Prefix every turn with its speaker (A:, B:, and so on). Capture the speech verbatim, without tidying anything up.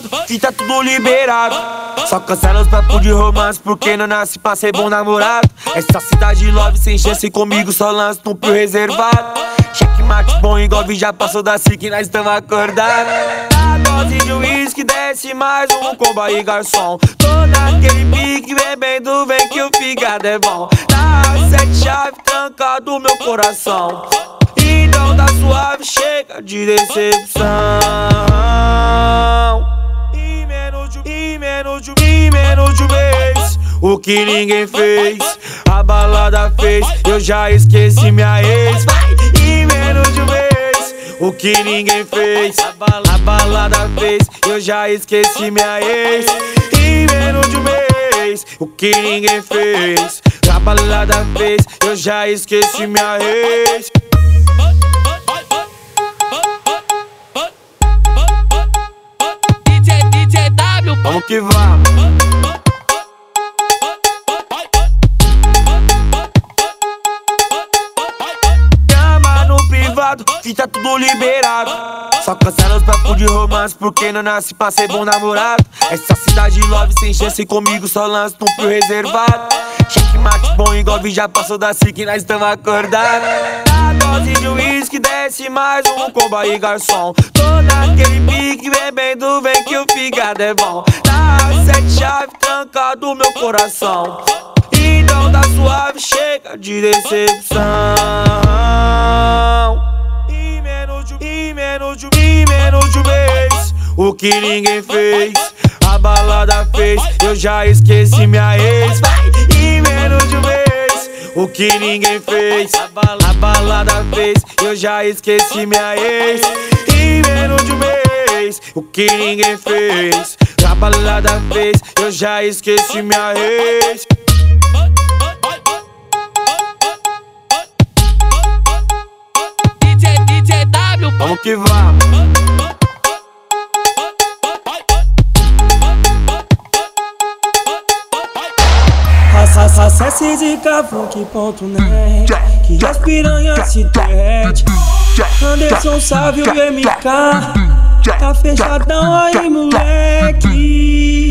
A: privado que tá tudo liberado. Só cancela os papos de romance porque não nasce pra ser bom namorado. Essa cidade love sem chance comigo, só lança no pio reservado. Checkmate bom igual vi, já passou da SIC, nós estamos acordados. A dose de uísque desce mais um combo aí, garçom. Tô naquele pique bebendo, vem que o fígado é bom. Tá sete chaves trancado meu coração. Então tá suave, chega de decepção. Em menos de, em menos de, em menos de um mês, o que ninguém fez, a balada fez. Eu já esqueci minha ex. Vai! Em menos de um mês, o que ninguém fez, a, bal a balada fez. Eu já esqueci minha ex. Em menos de um mês, o que ninguém fez, a balada fez. Eu já esqueci minha ex. Vamos que vamos. Chama no privado que tá tudo liberado. Só cancela os papos de romance porque não nasce pra ser bom namorado. Essa cidade love sem chance comigo, só lança no pio reservado. Checkmate bom igual vi, já passou da SIC, nós estamos acordados. A dose de uísque desce mais um combo aí, garçom. Tô naquele pique bebendo, vem que o fígado é bom. Tá sete chaves trancado meu coração. Então tá suave, chega de decepção. Em menos de, em menos de, em menos de um mês, o que ninguém fez, a balada fez. Eu já esqueci minha ex. Vai! Em menos de um mês, o que ninguém fez, a, bal a balada fez. Eu já esqueci minha ex. Em menos de um mês, o que ninguém fez, a balada fez. Eu já esqueci minha ex. Vamos que vamos.
B: Acesse zicafunk ponto net que as piranhas se derrete. Anderson Sávio e M K, tá fechadão aí, moleque.